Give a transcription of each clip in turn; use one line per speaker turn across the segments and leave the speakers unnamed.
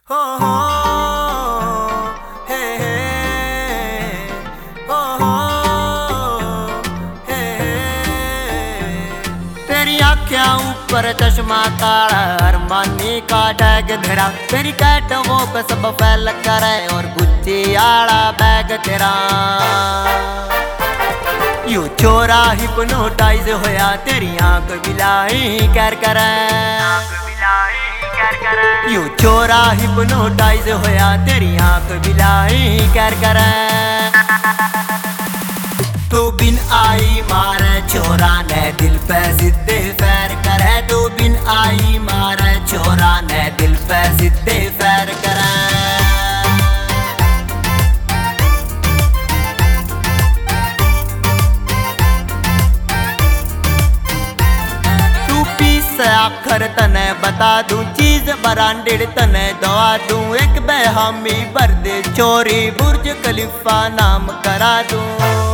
हो हे हो हे तेरी आँखें ऊपर चश्मा काला अरमानी का टैग धरा तेरी कैटवों पे सब फैल करे और गुच्ची आड़ा बैग तेरा यू छोरा हिप्नोटाइज होया तेरी आँख बिलाई कर करे यू छोरा हिप्नोटाइज होया तेरी आँख बिलाई कर करे तू बिन आई मारे छोरा ने दिल पे जिद्दे फैर करे तू बिन आई मारे छोरा ने दिल पे जिद्दे फैर करे आखर तने बता दूं चीज ब्रांडेड तने दवा दूं एक बेहमी बर्दे चोरी बुर्ज खलीफा नाम करा दूं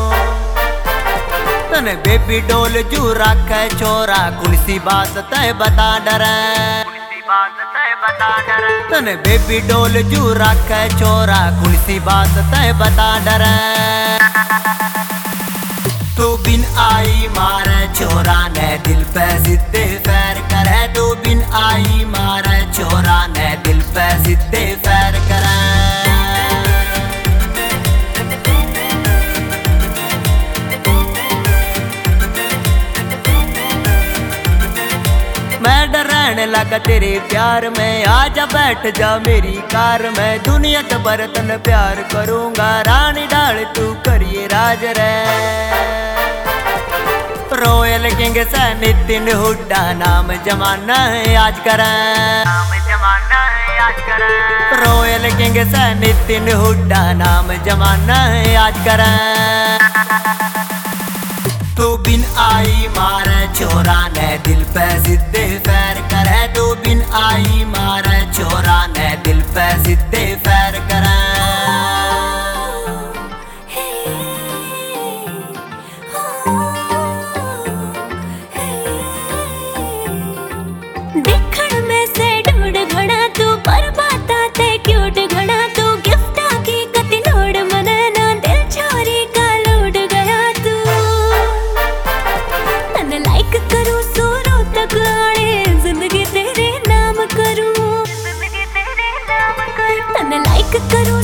तने बेबी डोल जू रखे छोरा कुलसी बात तय बता डरे तने बेबी डोल जू रखे छोरा कुलसी बात तय बता डरे तू बिन आई मारे छोरा ने दिल पे जिद्दे फैर करे तू बिन आई मारे छोरा ने दिल पे जिद्दे फैर करे मैं डरने लगा तेरे प्यार में आजा बैठ जा मेरी कार में दुनिया के बर्तन प्यार करूंगा रानी डाल तू करिए राज रे रॉयल किंग से नितिन हुड्डा नाम जमाना है आज करें रॉयल किंग से नितिन हुड्डा नाम जमाना है आज करें तू बिन आई मारे छोरा ने दिल पे जिद्दे फैर करे तू बिन आई मारे छोरा ने दिल पे जिद्दे फैर करे
करूं